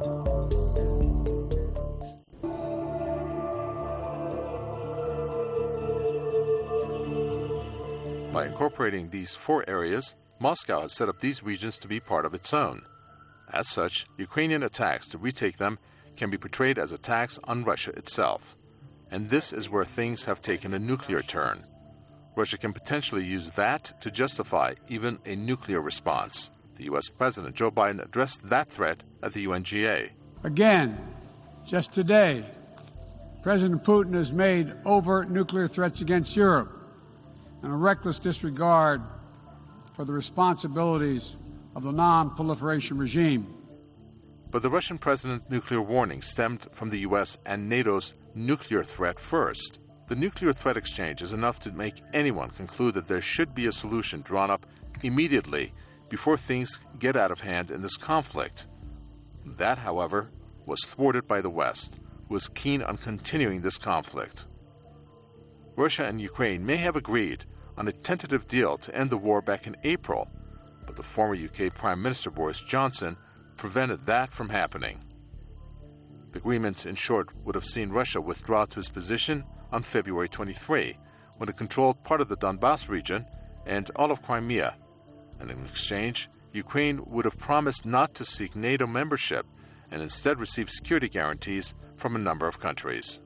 By incorporating these four areas, Moscow has set up these regions to be part of its own. As such, Ukrainian attacks to retake them can be portrayed as attacks on Russia itself. And this is where things have taken a nuclear turn. Russia can potentially use that to justify even a nuclear response. The U S President Joe Biden addressed that threat at the U N G A. Again, just today, President Putin has made overt nuclear threats against Europe and a reckless disregard for the responsibilities of the non-proliferation regime. But the Russian president's nuclear warning stemmed from the U S and NATO's nuclear threat first. The nuclear threat exchange is enough to make anyone conclude that there should be a solution drawn up immediately before things get out of hand in this conflict. That, however, was thwarted by the West, who was keen on continuing this conflict. Russia and Ukraine may have agreed on a tentative deal to end the war back in April, but the former U K Prime Minister Boris Johnson prevented that from happening. The agreement, in short, would have seen Russia withdraw to its position on February twenty-third, when it controlled part of the Donbas region and all of Crimea, and in exchange, Ukraine would have promised not to seek NATO membership and instead receive security guarantees from a number of countries.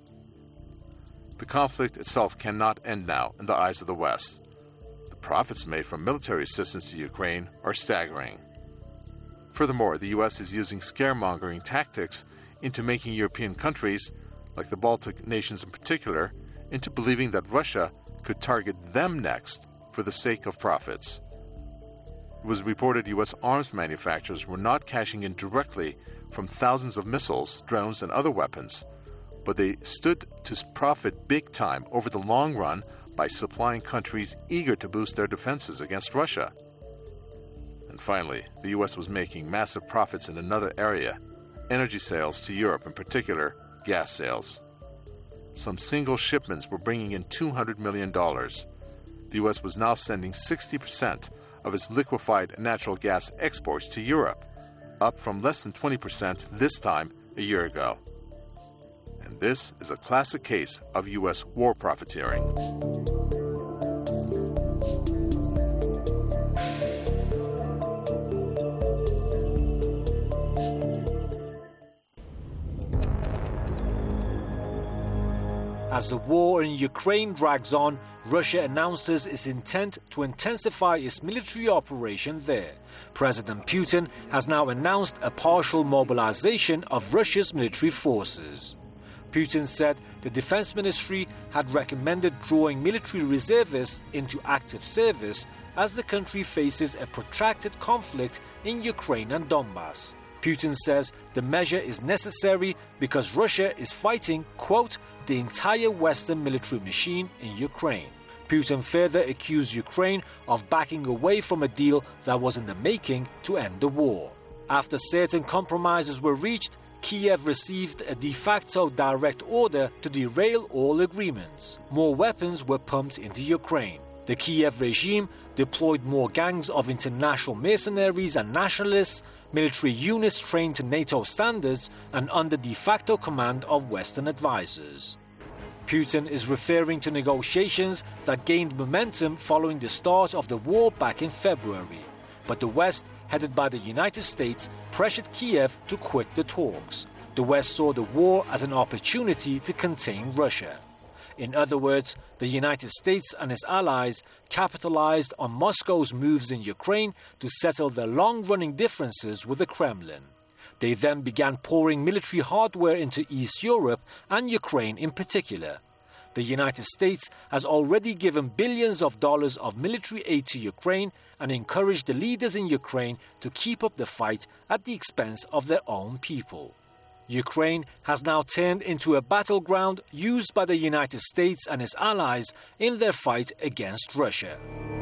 The conflict itself cannot end now in the eyes of the West. The profits made from military assistance to Ukraine are staggering. Furthermore, the U S is using scaremongering tactics into making European countries, like the Baltic nations in particular, into believing that Russia could target them next for the sake of profits. It was reported U S arms manufacturers were not cashing in directly from thousands of missiles, drones, and other weapons, but they stood to profit big time over the long run by supplying countries eager to boost their defenses against Russia. And finally, the U S was making massive profits in another area, energy sales to Europe, in particular, gas sales. Some single shipments were bringing in two hundred million dollars. The U S was now sending sixty percent of its liquefied natural gas exports to Europe, up from less than twenty percent this time a year ago. And this is a classic case of U S war profiteering. As the war in Ukraine drags on, Russia announces its intent to intensify its military operation there. President Putin has now announced a partial mobilization of Russia's military forces. Putin said the Defense Ministry had recommended drawing military reservists into active service as the country faces a protracted conflict in Ukraine and Donbas. Putin says the measure is necessary because Russia is fighting, quote, the entire Western military machine in Ukraine. Putin further accused Ukraine of backing away from a deal that was in the making to end the war. After certain compromises were reached, Kiev received a de facto direct order to derail all agreements. More weapons were pumped into Ukraine. The Kiev regime deployed more gangs of international mercenaries and nationalists, military units trained to NATO standards and under de facto command of Western advisors. Putin is referring to negotiations that gained momentum following the start of the war back in February. But the West, headed by the United States, pressured Kiev to quit the talks. The West saw the war as an opportunity to contain Russia. In other words, the United States and its allies capitalized on Moscow's moves in Ukraine to settle their long-running differences with the Kremlin. They then began pouring military hardware into East Europe and Ukraine in particular. The United States has already given billions of dollars of military aid to Ukraine and encouraged the leaders in Ukraine to keep up the fight at the expense of their own people. Ukraine has now turned into a battleground used by the United States and its allies in their fight against Russia.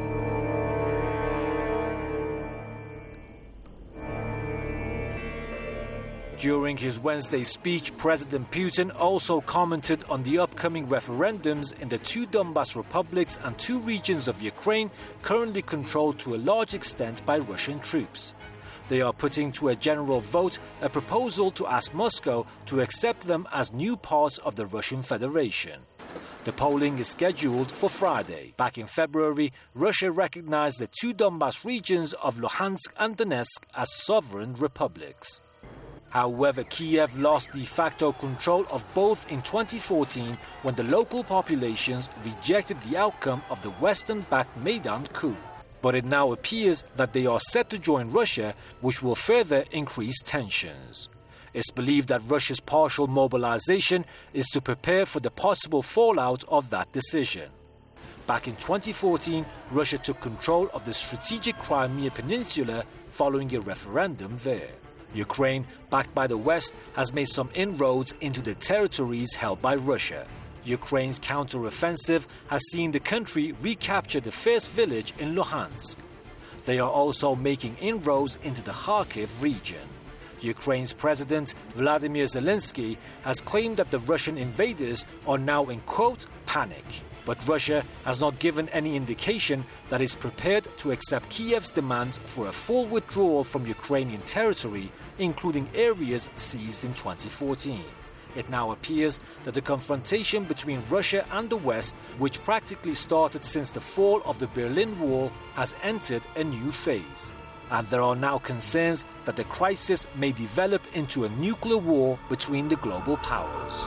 During his Wednesday speech, President Putin also commented on the upcoming referendums in the two Donbas republics and two regions of Ukraine currently controlled to a large extent by Russian troops. They are putting to a general vote a proposal to ask Moscow to accept them as new parts of the Russian Federation. The polling is scheduled for Friday. Back in February, Russia recognized the two Donbas regions of Luhansk and Donetsk as sovereign republics. However, Kiev lost de facto control of both in twenty fourteen when the local populations rejected the outcome of the Western-backed Maidan coup. But it now appears that they are set to join Russia, which will further increase tensions. It's believed that Russia's partial mobilization is to prepare for the possible fallout of that decision. Back in twenty fourteen, Russia took control of the strategic Crimea Peninsula following a referendum there. Ukraine, backed by the West, has made some inroads into the territories held by Russia. Ukraine's counter-offensive has seen the country recapture the first village in Luhansk. They are also making inroads into the Kharkiv region. Ukraine's President Vladimir Zelensky has claimed that the Russian invaders are now in, quote, panic. But Russia has not given any indication that it's prepared to accept Kiev's demands for a full withdrawal from Ukrainian territory, including areas seized in twenty fourteen. It now appears that the confrontation between Russia and the West, which practically started since the fall of the Berlin Wall, has entered a new phase. And there are now concerns that the crisis may develop into a nuclear war between the global powers.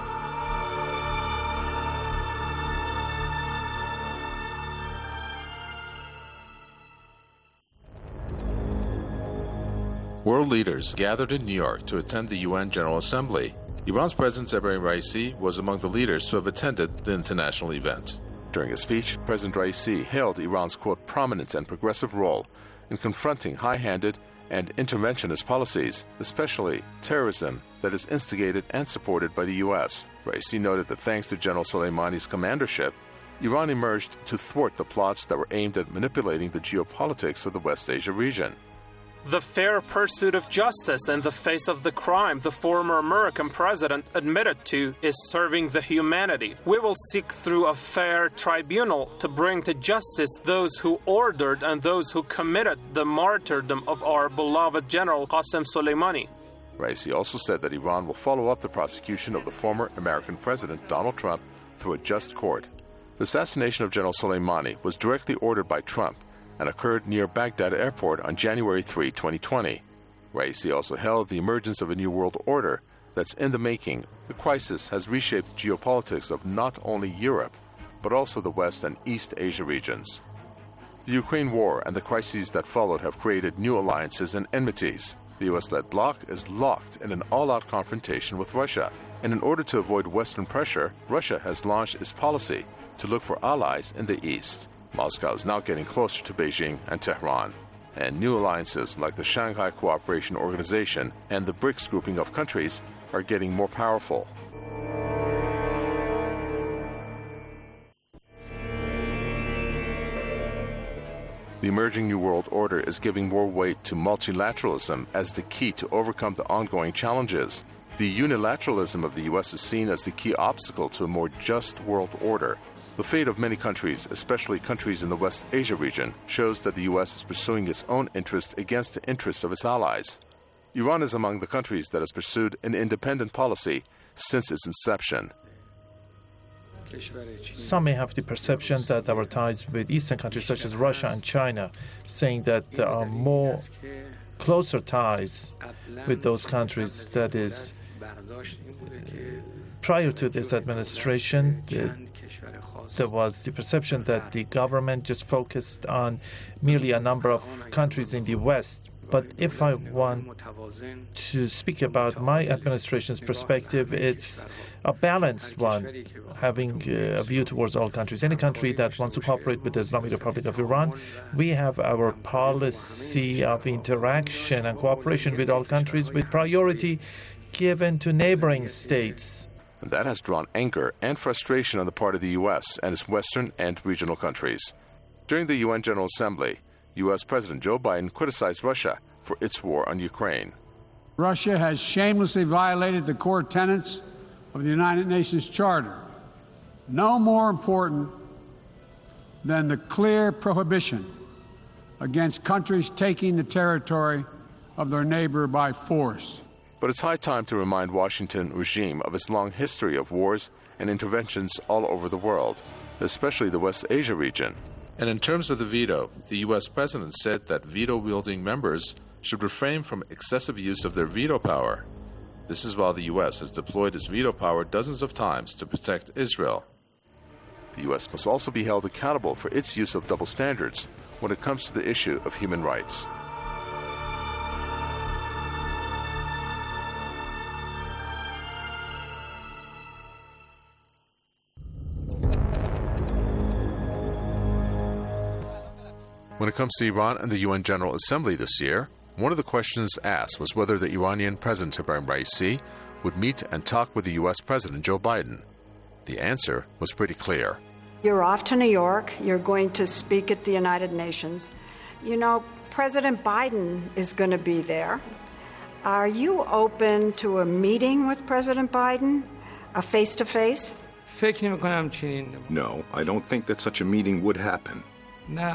World leaders gathered in New York to attend the U N General Assembly. Iran's President Ebrahim Raisi was among the leaders to have attended the international event. During his speech, President Raisi hailed Iran's, quote, prominent and progressive role in confronting high-handed and interventionist policies, especially terrorism that is instigated and supported by the U S. Raisi noted that thanks to General Soleimani's commandership, Iran emerged to thwart the plots that were aimed at manipulating the geopolitics of the West Asia region. The fair pursuit of justice in the face of the crime the former American president admitted to is serving the humanity. We will seek through a fair tribunal to bring to justice those who ordered and those who committed the martyrdom of our beloved General Qasem Soleimani. Raisi also said that Iran will follow up the prosecution of the former American president Donald Trump through a just court. The assassination of General Soleimani was directly ordered by Trump and occurred near Baghdad airport on January third, twenty twenty. Raisi also held the emergence of a new world order that's in the making. The crisis has reshaped geopolitics of not only Europe, but also the West and East Asia regions. The Ukraine war and the crises that followed have created new alliances and enmities. The U S-led bloc is locked in an all-out confrontation with Russia, and in order to avoid Western pressure, Russia has launched its policy to look for allies in the East. Moscow is now getting closer to Beijing and Tehran, and new alliances like the Shanghai Cooperation Organization and the BRICS grouping of countries are getting more powerful. The emerging New World Order is giving more weight to multilateralism as the key to overcome the ongoing challenges. The unilateralism of the U S is seen as the key obstacle to a more just world order. The fate of many countries, especially countries in the West Asia region, shows that the U S is pursuing its own interests against the interests of its allies. Iran is among the countries that has pursued an independent policy since its inception. Some may have the perception that our ties with Eastern countries such as Russia and China, saying that there are more closer ties with those countries. That is, prior to this administration, the, there was the perception that the government just focused on merely a number of countries in the West. But if I want to speak about my administration's perspective, it's a balanced one, having uh, a view towards all countries. Any country that wants to cooperate with the Islamic Republic of Iran, we have our policy of interaction and cooperation with all countries with priority given to neighboring states. And that has drawn anger and frustration on the part of the U S and its Western and regional countries. During the U N General Assembly, U S President Joe Biden criticized Russia for its war on Ukraine. Russia has shamelessly violated the core tenets of the United Nations Charter. No more important than the clear prohibition against countries taking the territory of their neighbor by force. But it's high time to remind Washington regime of its long history of wars and interventions all over the world, especially the West Asia region. And in terms of the veto, the U S president said that veto-wielding members should refrain from excessive use of their veto power. This is while the U S has deployed its veto power dozens of times to protect Israel. The U S must also be held accountable for its use of double standards when it comes to the issue of human rights. When it comes to Iran and the U N General Assembly this year, one of the questions asked was whether the Iranian President Ebrahim Raisi would meet and talk with the U S President Joe Biden. The answer was pretty clear. You're off to New York. You're going to speak at the United Nations. You know, President Biden is going to be there. Are you open to a meeting with President Biden, a face-to-face? No, I don't think that such a meeting would happen. I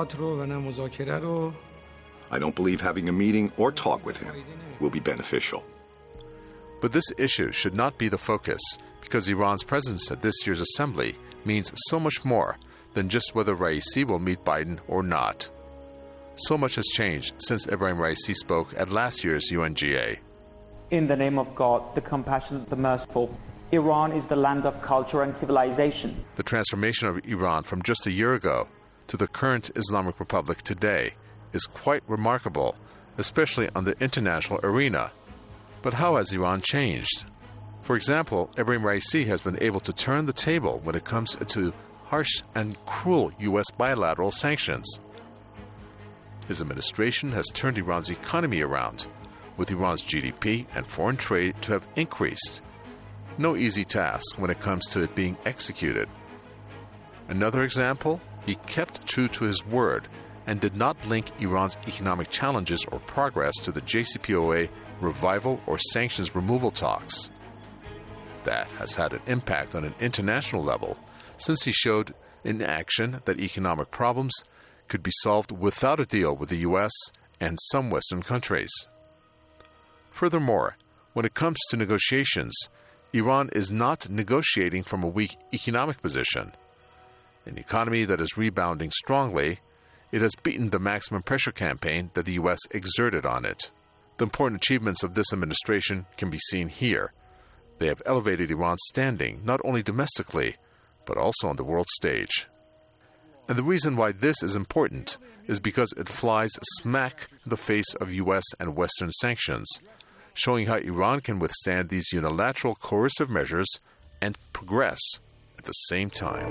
don't believe having a meeting or talk with him will be beneficial. But this issue should not be the focus, because Iran's presence at this year's assembly means so much more than just whether Raisi will meet Biden or not. So much has changed since Ebrahim Raisi spoke at last year's U N G A. In the name of God, the compassionate, the merciful, Iran is the land of culture and civilization. The transformation of Iran from just a year ago to the current Islamic Republic today is quite remarkable, especially on the international arena. But how has Iran changed? For example, Ebrahim Raisi has been able to turn the table when it comes to harsh and cruel U S bilateral sanctions. His administration has turned Iran's economy around, with Iran's G D P and foreign trade to have increased. No easy task when it comes to it being executed. Another example, he kept true to his word and did not link Iran's economic challenges or progress to the J C P O A revival or sanctions removal talks. That has had an impact on an international level, since he showed in action that economic problems could be solved without a deal with the U S and some Western countries. Furthermore, when it comes to negotiations, Iran is not negotiating from a weak economic position. An economy that is rebounding strongly, it has beaten the maximum pressure campaign that the U S exerted on it. The important achievements of this administration can be seen here. They have elevated Iran's standing not only domestically, but also on the world stage. And the reason why this is important is because it flies smack in the face of U S and Western sanctions, showing how Iran can withstand these unilateral coercive measures and progress at the same time.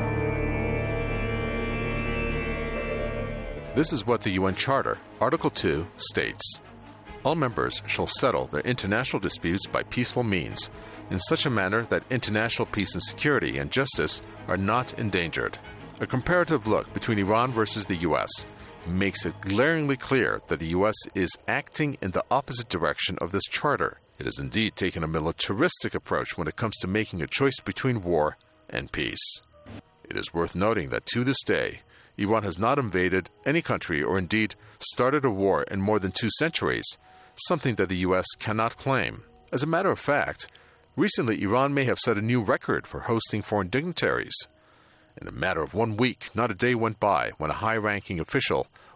This is what the U N Charter, Article two, states. All members shall settle their international disputes by peaceful means, in such a manner that international peace and security and justice are not endangered. A comparative look between Iran versus the U S makes it glaringly clear that the U S is acting in the opposite direction of this charter. It has indeed taken a militaristic approach when it comes to making a choice between war and peace. It is worth noting that to this day, Iran has not invaded any country or indeed started a war in more than two centuries, something that the U S cannot claim. As a matter of fact, recently Iran may have set a new record for hosting foreign dignitaries. In a matter of one week, not a day went by when a high-ranking official